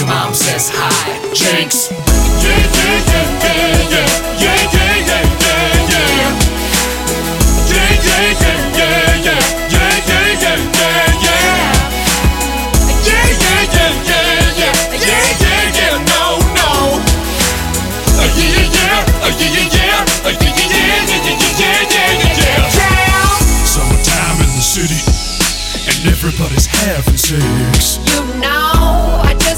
mom says hi. Jinx. Yeah, yeah, yeah, yeah, yeah, yeah, yeah, yeah, yeah, yeah. Yeah, yeah, yeah, yeah, yeah, yeah, yeah, yeah, yeah, yeah. Yeah, yeah, yeah, yeah, yeah, yeah, yeah, yeah, no, no. Yeah, yeah, yeah, yeah, yeah, yeah, yeah, yeah, yeah, yeah, yeah, yeah. Summertime in the city, and everybody's having sex. You know